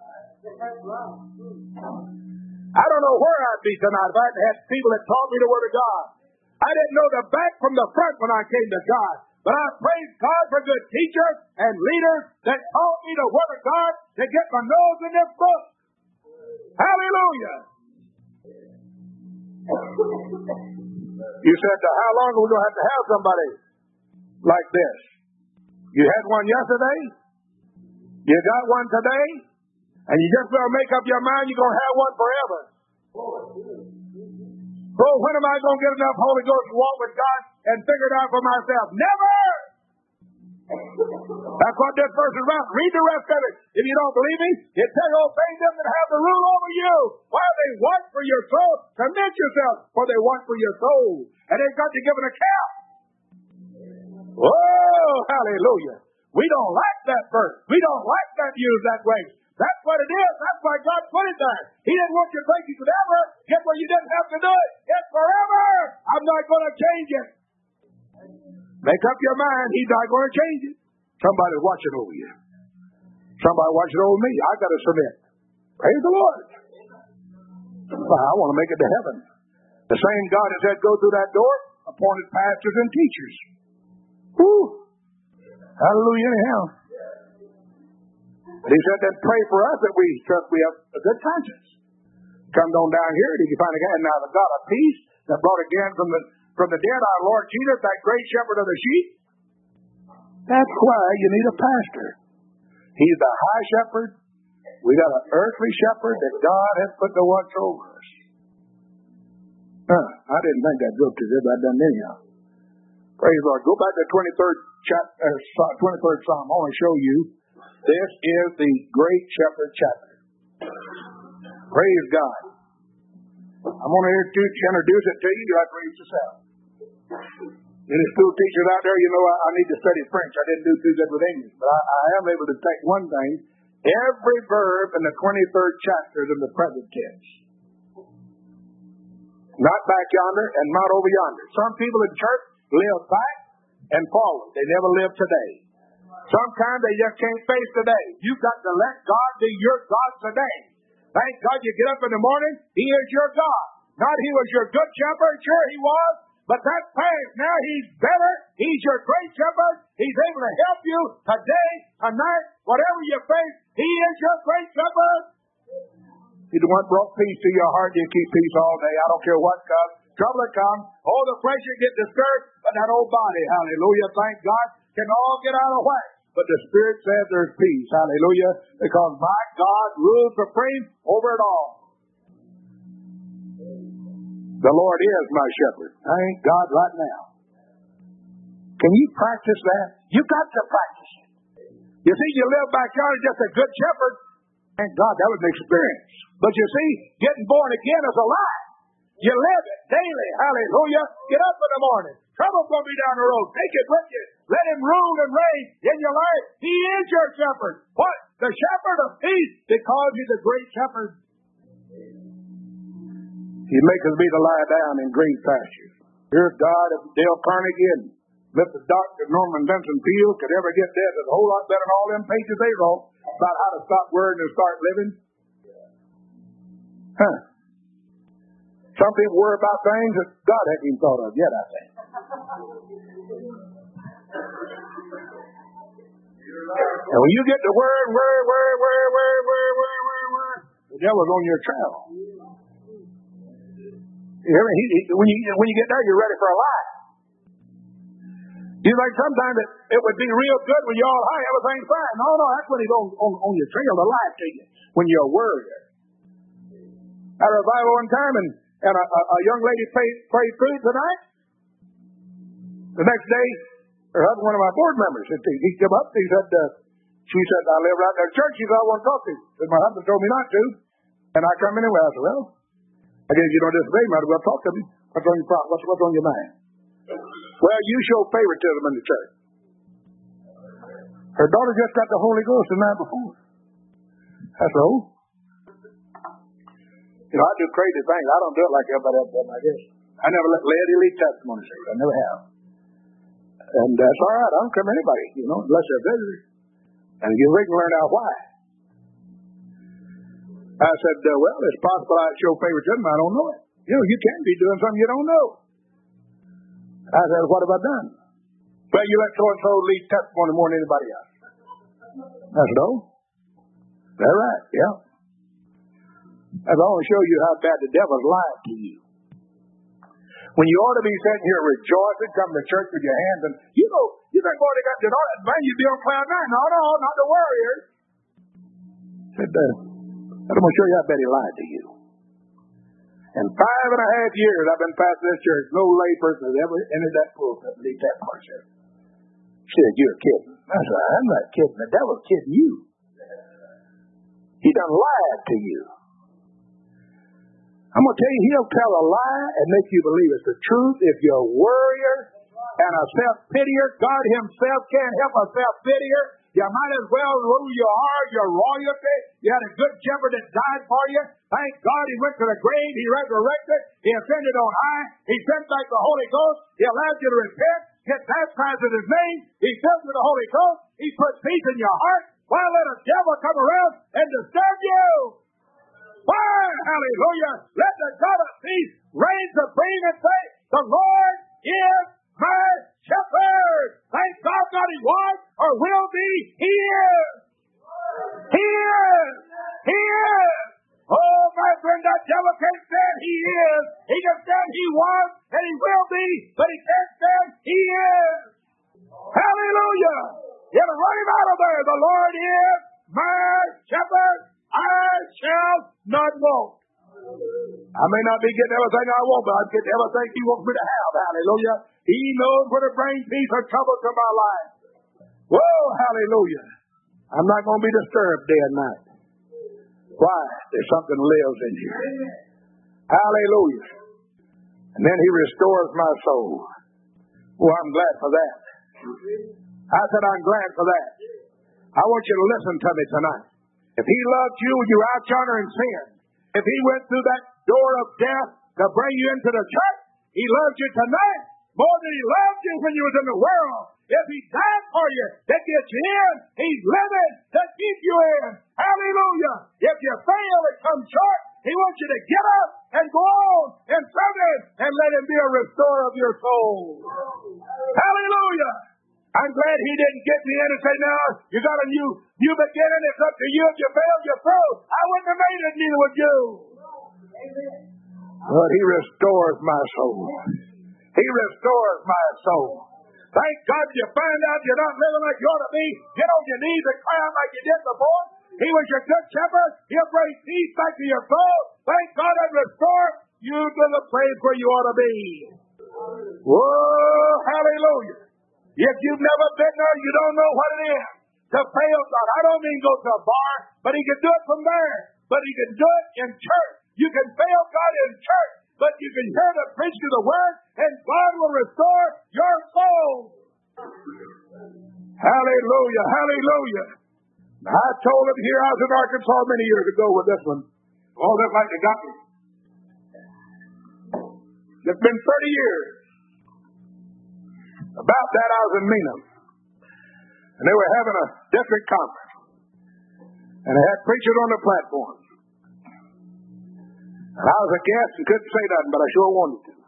I don't know where I'd be tonight if I had people that taught me the Word of God. I didn't know the back from the front when I came to God. But I praise God for good teachers and leaders that taught me the Word of God to get my nose in this book. Hallelujah. You said, how long are we going to have somebody like this? You had one yesterday. You got one today. And you just better make up your mind you're going to have one forever. Oh, when am I going to get enough Holy Ghost to walk with God and figure it out for myself? Never! That's what this verse is about. Read the rest of it. If you don't believe me, it says, obey them that have the rule over you, while they want for your soul. Commit yourself, for they want for your soul. And they've got to give an account. Oh, hallelujah. We don't like that verse. We don't like that used that way. That's what it is. That's why God put it there. He didn't want you to think you could ever get where you didn't have to do it. It's forever. I'm not going to change it. Make up your mind. He's not going to change it. Somebody's watching over you. Somebody watching over me. I got to submit. Praise the Lord. I want to make it to heaven. The same God that said go through that door appointed pastors and teachers. Woo. Hallelujah anyhow. But he said then pray for us that we have a good conscience. Come on down here and you can find a guy now the God of peace that brought again from the dead our Lord Jesus, that great shepherd of the sheep. That's why you need a pastor. He's the high shepherd. We got an earthly shepherd that God has put to watch over us. I didn't think that joke to this, but I done anyhow. Praise the Lord. Go back to the 23rd Psalm. I want to show you. This is the great shepherd chapter. Praise God. I'm going to introduce it to you. You have to read yourself. Any school teachers out there, you know I need to study French. I didn't do too good with English. But I am able to take one thing. Every verb in the 23rd chapter is in the present tense. Not back yonder and not over yonder. Some people in church live back and forward. They never live today. Sometimes they just can't face today. You've got to let God be your God today. Thank God you get up in the morning. He is your God. Not he was your good shepherd. Sure he was. But that's past. Now he's better. He's your great shepherd. He's able to help you today, tonight, whatever you face. He is your great shepherd. He's the one that brought peace to your heart. You keep peace all day. I don't care what comes. Trouble that comes. Oh, the flesh you get discouraged. But that old body, hallelujah, thank God, can all get out of whack. But the Spirit says there's peace. Hallelujah. Because my God rules supreme over it all. The Lord is my shepherd. Thank God right now. Can you practice that? You got to practice it. You see, you live back yonder just a good shepherd. Thank God that was an experience. But you see, getting born again is a lie. You live it daily. Hallelujah. Get up in the morning. Trouble's going to be down the road. Take it with you. Let him rule and reign in your life. He is your shepherd. What? The shepherd of peace, because he's a great shepherd. He makes us be to lie down in green pastures. Here's God of Dale Carnegie and Mr. Dr. Norman Vincent Peale could ever get this. It's a whole lot better than all them pages they wrote about how to stop worrying and start living. Some people worry about things that God hasn't even thought of yet, I think. And when you get to worry, the devil's on your trail. When you get there, you're ready for a lie. You think sometimes it would be real good when you're all high, everything's fine. No, that's when he's on your trail to lie to you, when you're worried. I had a revival one time, and a young lady prayed through tonight. The next day, her husband, one of my board members, he came up, she said, I live right there at church. She said, I want to talk to you. But my husband told me not to. And I come anyway. I said, well, I guess you don't disobey me. I said, well, talk to me. What's on your problem? What's on your mind? Well, you show favoritism in the church. Her daughter just got the Holy Ghost the night before. I said, oh. I do crazy things. I don't do it like everybody else does, I guess. I never let Lady lead testimony. I never have. And that's all right. I don't come to anybody, unless they're visitors. And we can learn out why. I said, well, it's possible I show favoritism. I don't know it. You can be doing something you don't know. I said, what have I done? Well, you let so-and-so lead testimony more than anybody else. I said, oh. That's right, yeah. That's only show you how bad the devil's lied to you. When you ought to be sitting here rejoicing, coming to church with your hands, and you think, boy, they got all that money, you'd be on cloud nine. No, not the warriors. Said, I'm going to show you how bad he lied to you. In 5.5 years I've been pastoring this church, no lay person has ever entered that pulpit and leave that portion. She said, you're kidding. I said, I'm not kidding. The devil's kidding you. He done lied to you. I'm going to tell you, he'll tell a lie and make you believe it's the truth. If you're a worrier and a self-pitier, God himself can't help a self-pitier. You might as well rule your heart, your royalty. You had a good shepherd that died for you. Thank God he went to the grave. He resurrected. He ascended on high. He sent back the Holy Ghost. He allowed you to repent, get baptized in his name. He filled you with the Holy Ghost. He put peace in your heart. Why let a devil come around and disturb you? Why, hallelujah, let the God of peace reign supreme and say, the Lord is my shepherd. Thank God not he was or will be. He is. He is. He is. Oh, my friend, that devil can't stand he is. He can stand he was and he will be, but he can't stand he is. Hallelujah. You have to run him out of there. The Lord is my shepherd. I shall not want. I may not be getting everything I want, but I get everything he wants me to have. Hallelujah. He knows where to bring peace or trouble to my life. Whoa, hallelujah. I'm not going to be disturbed day and night. Why? There's something lives in here. Hallelujah. And then he restores my soul. Oh, I'm glad for that. I said I'm glad for that. I want you to listen to me tonight. If he loved you when you were out yonder in sin, if he went through that door of death to bring you into the church, he loves you tonight more than he loved you when you was in the world. If he died for you to get you in, he's living to keep you in. Hallelujah. If you fail and come short, he wants you to get up and go on and serve him and let him be a restorer of your soul. Hallelujah. I'm glad he didn't get me in and say, now, you got a new beginning. It's up to you. If you fail, you're through. I wouldn't have made it, neither would you. But he restores my soul. He restores my soul. Thank God you find out you're not living like you ought to be. Get on your knees and cry out like you did before. He was your good shepherd. He'll bring peace back to your soul. Thank God and restore you to the place where you ought to be. Whoa, hallelujah. If you've never been there, you don't know what it is to fail God. I don't mean go to a bar, but he can do it from there. But he can do it in church. You can fail God in church, but you can hear the preaching of the word, and God will restore your soul. Hallelujah, hallelujah. I told him here, I was in Arkansas many years ago with this one. All that like they got me. It's been 30 years. About that, I was in Mena, and they were having a district conference, and they had preachers on the platform. And I was a guest and couldn't say nothing, but I sure wanted to.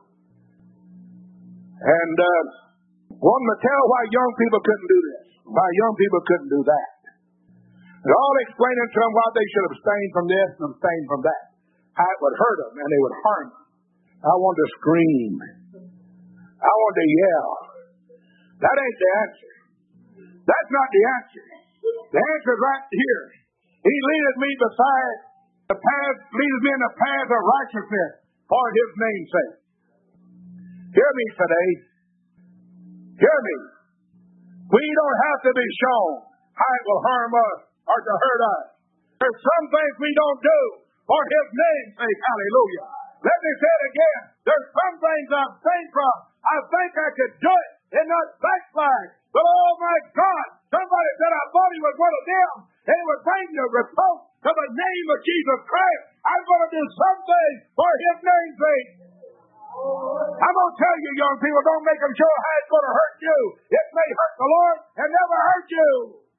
And wanted to tell why young people couldn't do this, why young people couldn't do that. And all explaining to them why they should abstain from this and abstain from that, how it would hurt them and they would harm them. I wanted to scream. I wanted to yell. That ain't the answer. That's not the answer. The answer is right here. He leadeth me beside the path, leadeth me in the path of righteousness for his name's sake. Hear me today. Hear me. We don't have to be shown how it will harm us or to hurt us. There's some things we don't do for his name's sake. Hallelujah. Let me say it again. There's some things I'm abstain from. I think I could do it and not backslide. But oh my God, somebody said I thought he was one of them. And he was bringing a reproach to the name of Jesus Christ. I'm going to do something for his name's sake. I'm going to tell you, young people, don't make them sure how it's going to hurt you. It may hurt the Lord and never hurt you.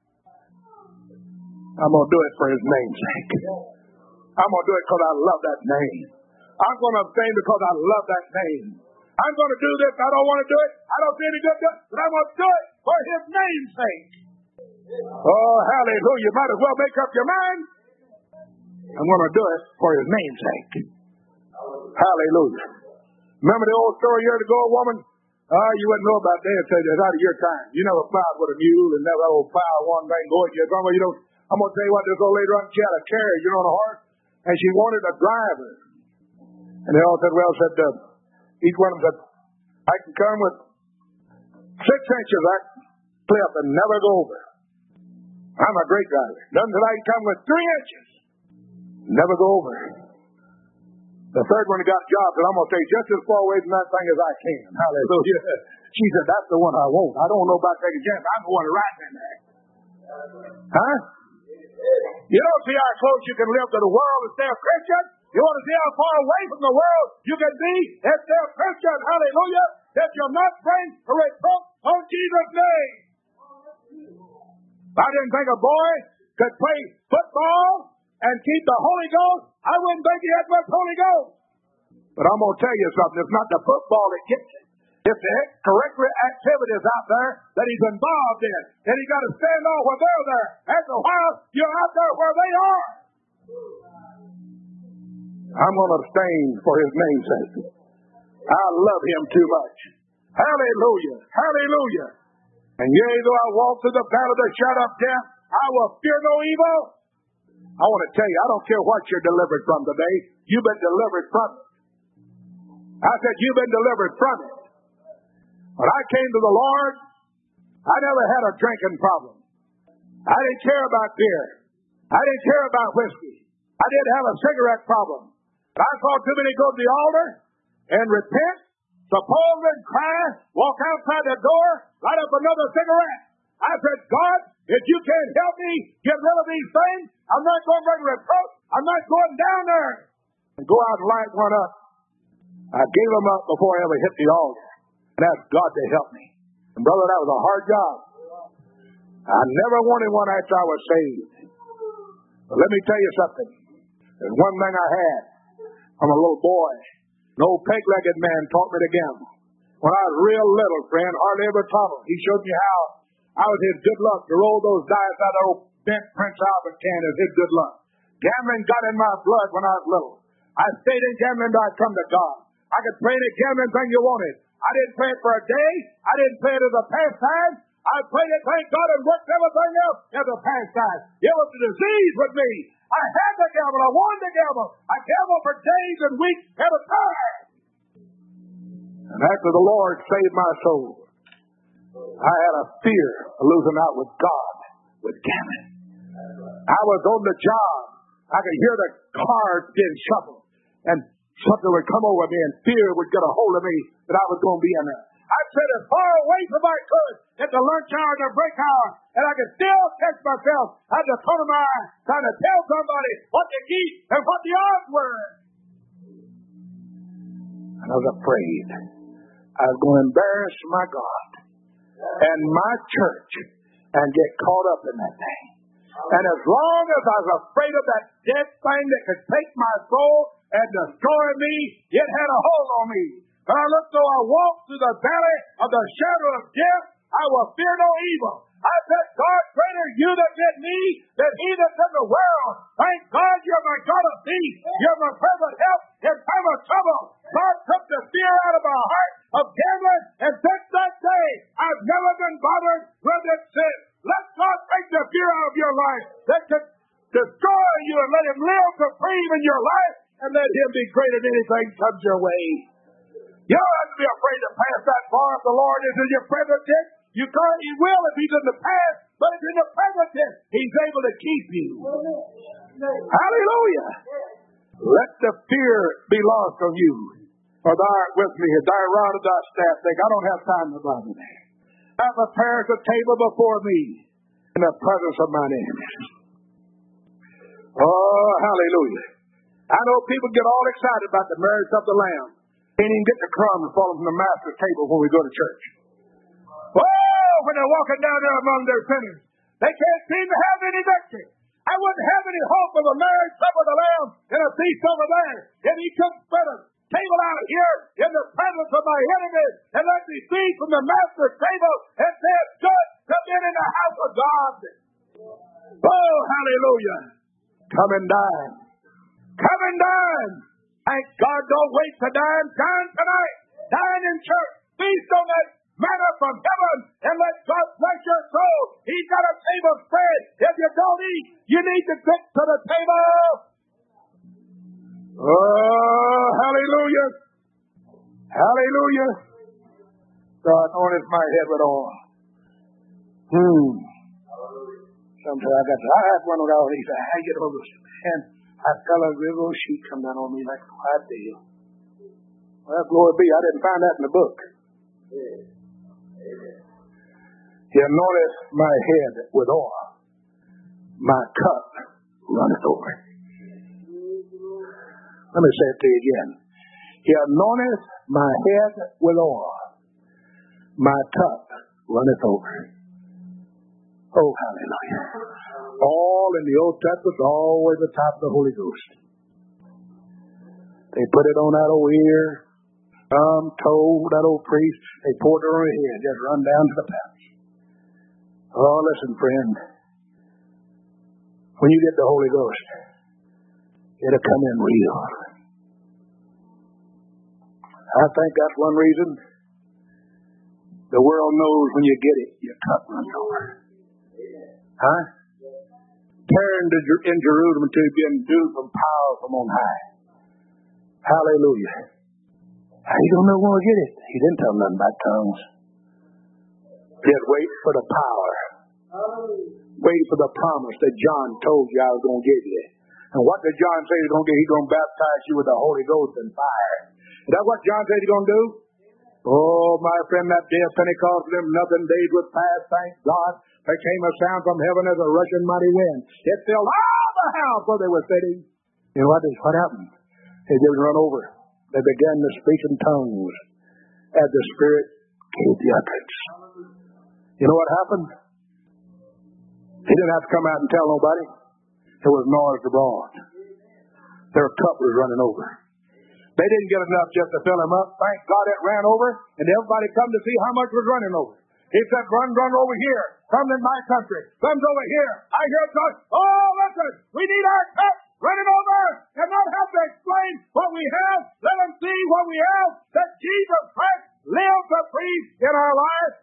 I'm going to do it for his name's sake. I'm going to do it because I love that name. I'm going to abstain because I love that name. I'm going to do this. I don't want to do it. I don't see any good to it, but I'm going to do it for his name's sake. Oh, hallelujah. You might as well make up your mind. I'm going to do it for his name's sake. Hallelujah. Remember the old story years ago, a woman? You wouldn't know about that. It's out of your time. You never plowed with a mule and never old plow one thing going. I'm going to tell you what, this old lady run, she had a carriage, on a horse, and she wanted a driver. And they all said, each one of them said, I can come with 6 inches, I can clip and never go over. I'm a great driver. None that I can come with 3 inches, never go over. The third one got jobs, and I'm going to stay just as far away from that thing as I can. Hallelujah. She said, that's the one I want. I don't know about taking a chance. I'm the one riding in there. Huh? You don't see how close you can live to the world and stay a Christian. You want to see how far away from the world you can be and stay a Christian. Hallelujah. That you'll not bring a reproach on Jesus' name. If I didn't think a boy could play football and keep the Holy Ghost, I wouldn't think he had much Holy Ghost. But I'm going to tell you something. It's not the football that gets it. It's the curricular activities out there that he's involved in. And he's got to stand on where they're there. After a while, you're out there where they are. I'm going to abstain for his name's sake. I love him too much. Hallelujah. Hallelujah. And yea, though I walk through the valley of the shadow of death, I will fear no evil. I want to tell you, I don't care what you're delivered from today. You've been delivered from it. I said, you've been delivered from it. When I came to the Lord, I never had a drinking problem. I didn't care about beer. I didn't care about whiskey. I didn't have a cigarette problem. But I saw too many go to the altar and repent, suppose and cry, walk outside the door, light up another cigarette. I said, God, if you can't help me get rid of these things, I'm not going to bring reproach. I'm not going down there and go out and light one up. I gave them up before I ever hit the altar. And asked God to help me. And brother, that was a hard job. I never wanted one after I was saved. But let me tell you something. There's one thing I had from a little boy. An old peg-legged man taught me to gamble. When I was real little, friend, hardly ever taught him. He showed me how I was his good luck to roll those dice out of the old bent Prince Albert can as his good luck. Gambling got in my blood when I was little. I stayed in gambling until I come to God. I could play any gambling thing you wanted. I didn't play it for a day. I didn't play it as a pastime. I played it, thank God, and worked everything else as a pastime. It was a disease with me. I had to gamble. I wanted to gamble. I gambled for days and weeks at a time. And after the Lord saved my soul, I had a fear of losing out with God with gambling. I was on the job. I could hear the cards being shuffled. And something would come over me and fear would get a hold of me that I was going to be in there. I'd sit as far away from I could at the lunch hour and the break hour, and I could still catch myself at the corner of my eye trying to tell somebody what to eat and what the odds were. And I was afraid I was going to embarrass my God and my church and get caught up in that thing. And as long as I was afraid of that dead thing that could take my soul and destroy me, it had a hold on me. But I looked, though I walked through the valley of the shadow of death, I will fear no evil. I said, God, greater you that did me than he that's in the world. Thank God you're my God of peace. You're my present help in time of trouble. God took the fear out of my heart of gambling, and since that day, I've never been bothered with it since. Let God take the fear out of your life that could destroy you, and let him live supreme in your life, and let him be greater than anything comes your way. You don't have to be afraid to pass that far if the Lord is in your present tense. You can't, he will if he's in the past, but if in the present tense, he's able to keep you. Hallelujah. Let the fear be lost on you. For thou art with me, as thy rod and thy staff, think, I don't have time to bother me. Thou preparest a table before me in the presence of mine enemies. Oh, hallelujah. I know people get all excited about the marriage of the Lamb. Can't even get the crumbs falling from the master's table when we go to church. Oh, when they're walking down there among their sinners, they can't seem to have any victory. I wouldn't have any hope of a marriage supper of the Lamb and a feast over there if he could spread a table out here in the presence of my enemies and let me feed from the master's table and say it's good to be in the house of God. Oh, hallelujah. Come and dine Come and dine. Thank God, don't wait to dine. Dine tonight. Dine in church. Feast on that manna from heaven and let God bless your soul. He's got a table spread. If you don't eat, you need to get to the table. Oh, hallelujah. Hallelujah. God anointeth my head with oil. Sometimes I had one of all these. I get over this. And I felt a river of sheet come down on me like a white deal. Well, glory be. I didn't find that in the book. He anointeth my head with oil. My cup runneth over. Let me say it to you again. He anointeth my head with oil. My cup runneth over. Oh, hallelujah. All in the Old Testament, always the top of the Holy Ghost. They put it on that old ear, toe, that old priest. They poured it on her head, just run down to the path. Oh, listen, friend. When you get the Holy Ghost, it'll come in real. I think that's one reason the world knows when you get it, your cup runs over. Huh? Turn in Jerusalem to be endued from power from on high. Hallelujah. He don't know when we'll get it. He didn't tell nothing about tongues. Just wait for the power. Wait for the promise that John told you I was going to give you. And what did John say he's going to give? He's going to baptize you with the Holy Ghost and fire. Is that what John said he's going to do? Oh, my friend, that day of Pentecost, them nothing days would pass, thank God. There came a sound from heaven as a rushing mighty wind. It filled all the house where they were sitting. You know what happened? They just run over. They began to speak in tongues as the Spirit gave the utterance. You know what happened? He didn't have to come out and tell nobody. There was noise abroad. Their cup was running over. They didn't get enough just to fill him up. Thank God it ran over, and everybody come to see how much was running over. He said, run over here. Come in my country. Comes over here. I hear God. Oh, listen, we need our cup running over and not have to explain what we have. Let them see what we have, that Jesus Christ lives supreme in our lives.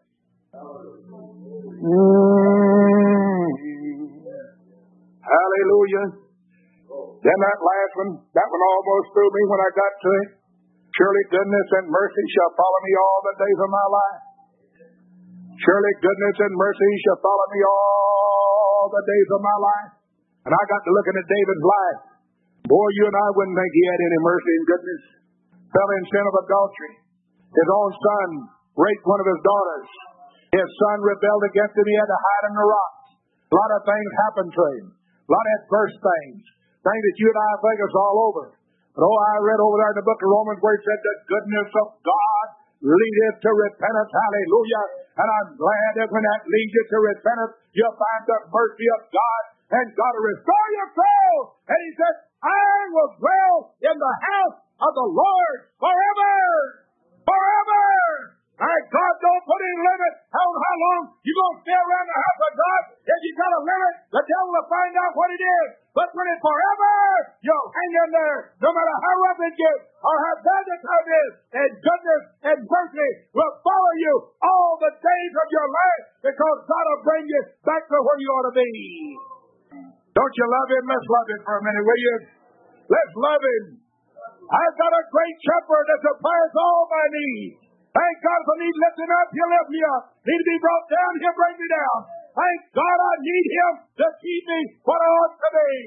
Hallelujah. Then that last one, that one almost threw me when I got to it. Surely goodness and mercy shall follow me all the days of my life. Surely goodness and mercy shall follow me all the days of my life. And I got to looking at David's life. Boy, you and I wouldn't think he had any mercy and goodness. Fell in sin of adultery. His own son raped one of his daughters. His son rebelled against him. He had to hide in the rocks. A lot of things happened to him. A lot of adverse things. Things that you and I think is all over. But I read over there in the book of Romans where it said the goodness of God leadeth to repentance. Hallelujah. And I'm glad that when that leads you to repentance, you'll find the mercy of God and God will restore your soul. And he said, I will dwell in the house of the Lord forever. Forever. My God, don't put any limit on how long you're going to stay around the house of God. If you got a limit, the devil will find out what it is. But when it's forever, you'll hang in there, no matter how rough it gets or how bad the time is. And goodness and mercy will follow you all the days of your life because God will bring you back to where you ought to be. Don't you love him? Let's love him for a minute, will you? Let's love him. I've got a great shepherd that supplies all my needs. Thank God for me lifting up, he'll lift me up. Need to be brought down, he'll bring me down. Thank God I need him to keep me what I ought to be.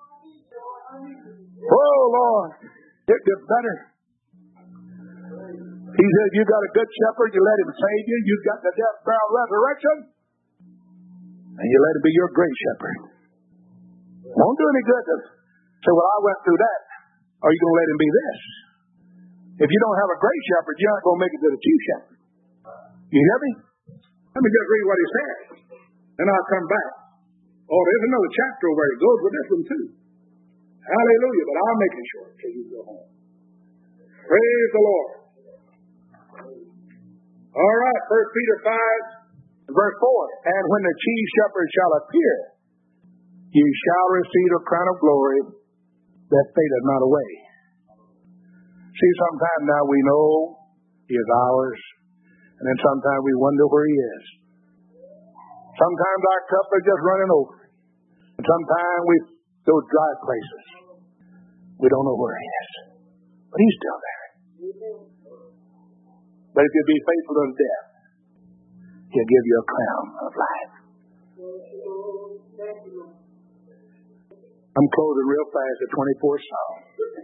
Oh, Lord, it gets better. He said, you got a good shepherd, you let him save you. You've got the death, burial, resurrection, and you let him be your great shepherd. Won't do any good to say, well, I went through that. Or are you going to let him be this? If you don't have a great shepherd, you're not going to make it to the chief shepherd. You hear me? Let me just read what he said. And I'll come back. Oh, there's another chapter where it goes with this one too. Hallelujah. But I'll make it short till you go home. Praise the Lord. All right. 1 Peter 5, verse 4. And when the chief shepherd shall appear, ye shall receive a crown of glory that fadeth not away. See, sometimes now we know he is ours, and then sometimes we wonder where he is. Sometimes our cup is just running over. And sometimes we those dry places. We don't know where he is. But he's still there. But if you be faithful to death, he'll give you a crown of life. I'm closing real fast at 24th Psalm.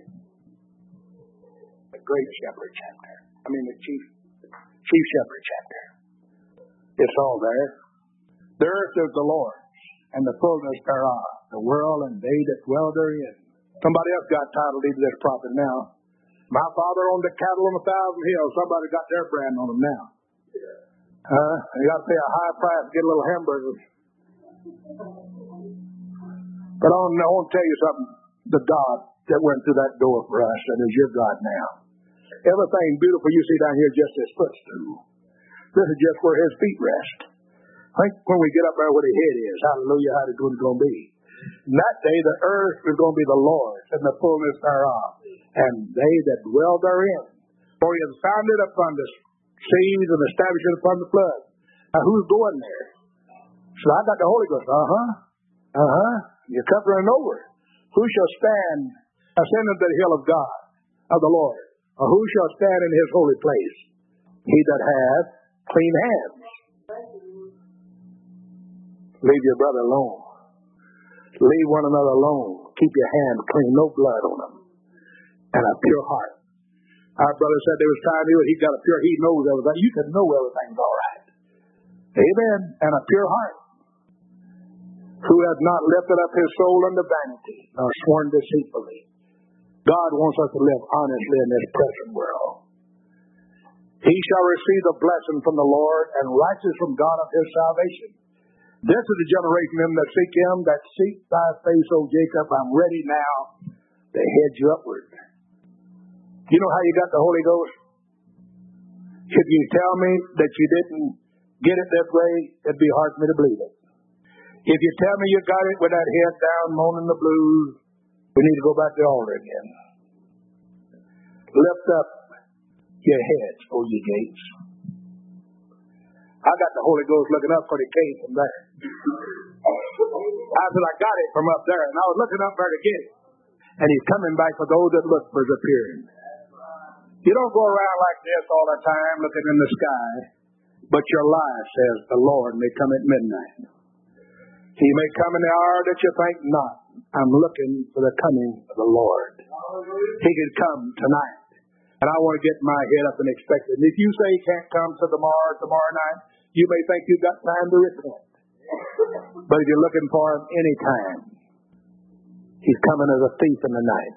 The great shepherd chapter. The chief shepherd chapter. It's all there. The earth is the Lord's, and the fullness thereof, the world and they that dwell therein. Somebody else got title deed to this prophet now. My father owned the cattle on 1,000 hills. Somebody got their brand on them now. You got to pay a high price to get a little hamburger. But I want to tell you something. The God that went through that door for us and is your God now. Everything beautiful you see down here is just his footstool. This is just where his feet rest. I think when we get up there where the head is, hallelujah, how it's going to be. And that day the earth is going to be the Lord's and the fullness thereof, and they that dwell therein. For he has founded upon the seas and established it upon the flood. Now who's going there? So I got the Holy Ghost. You're covering over. Who shall stand ascend into the hill of God, of the Lord? Or who shall stand in his holy place? He that hath clean hands. Leave your brother alone. Leave one another alone. Keep your hands clean. No blood on them. And a pure heart. Our brother said there was time to do it. He got a pure, he knows everything. You can know everything's all right. Amen. And a pure heart. Who hath not lifted up his soul unto vanity, nor sworn deceitfully. God wants us to live honestly in this present world. He shall receive the blessing from the Lord, and righteousness from God of his salvation. This is the generation of them that seek him, that seek thy face, O Jacob. I'm ready now to head you upward. You know how you got the Holy Ghost? If you tell me that you didn't get it this way, it'd be hard for me to believe it. If you tell me you got it with that head down, moaning the blues, we need to go back to the altar again. Lift up your heads, O ye gates. I got the Holy Ghost looking up for the came from there. I said, I got it from up there, and I was looking up there to get it. And he's coming back for those that look for his appearing. You don't go around like this all the time looking in the sky, but your life says the Lord may come at midnight. He may come in the hour that you think not. I'm looking for the coming of the Lord. He could come tonight. And I want to get my head up and expect it. And if you say he can't come to tomorrow night, you may think you've got time to repent. But if you're looking for him anytime, he's coming as a thief in the night.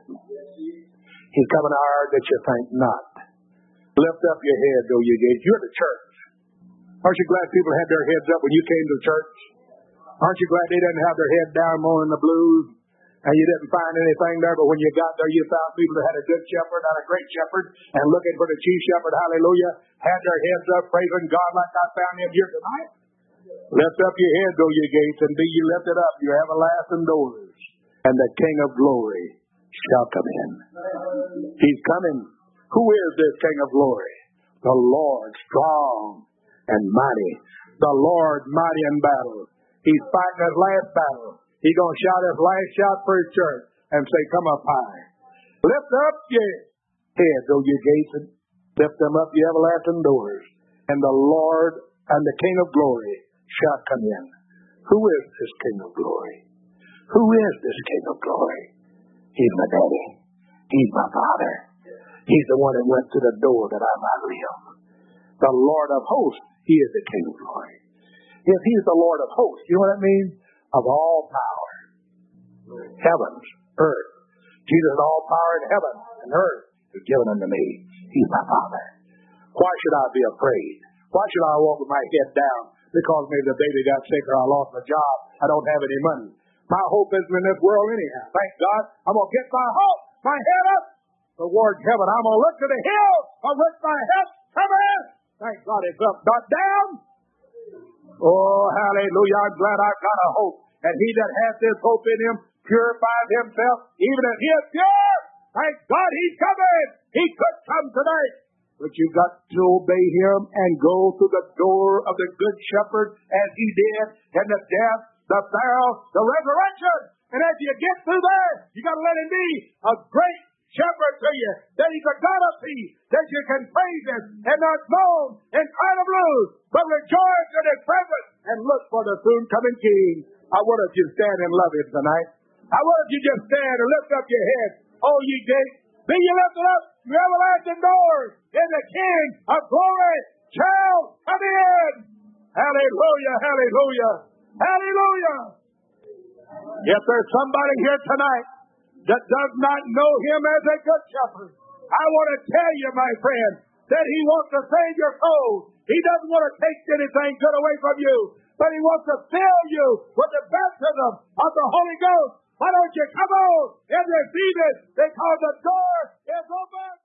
He's coming an hour that you think not. Lift up your head, though, you gates. You're the church. Aren't you glad people had their heads up when you came to church? Aren't you glad they didn't have their head down moaning the blues? And you didn't find anything there, but when you got there, you found people that had a good shepherd, had a great shepherd, and looking for the chief shepherd, hallelujah, had their heads up, praising God like I found him here tonight. Lift up your heads, O ye gates, and be ye lifted up, your everlasting doors, and the King of glory shall come in. He's coming. Who is this King of glory? The Lord, strong and mighty. The Lord, mighty in battle. He's fighting his last battle. He's going to shout his last shout for his church and say, come up high. Lift up your heads, O ye gates, and lift them up, ye everlasting doors. And the Lord and the King of glory shall come in. Who is this King of glory? Who is this King of glory? He's my daddy. He's my father. He's the one that went to the door that I might live. The Lord of hosts, he is the King of glory. If he's the Lord of hosts, you know what that means? Of all power, heavens, earth. Jesus, all power in heaven and earth is given unto me. He's my Father. Why should I be afraid? Why should I walk with my head down because maybe the baby got sick or I lost my job? I don't have any money. My hope isn't in this world anyhow. Thank God. I'm going to get my hope, my head up toward heaven. I'm going to look to the hills from which my help cometh. Thank God it's up, not down. Oh, hallelujah. I'm glad I've got a hope. And he that hath this hope in him purifies himself even as he is pure. Thank God he's coming. He could come tonight. But you got to obey him and go through the door of the Good Shepherd as he did in the death, the burial, the resurrection. And as you get through there, you got to let him be a great shepherd to you, that he's a God of peace, that you can praise him and not moan and cry the blues, but rejoice in his presence and look for the soon coming King. I wonder if you stand and love him tonight. I wonder if you just stand and lift up your head. Oh, ye gates, be ye lifted up, you everlasting doors, and the King of glory shall come in. Hallelujah, hallelujah, hallelujah. If there's somebody here tonight that does not know him as a good shepherd, I want to tell you, my friend, that he wants to save your soul. He doesn't want to take anything good away from you, but he wants to fill you with the baptism of the Holy Ghost. Why don't you come on and receive it, because the door is open?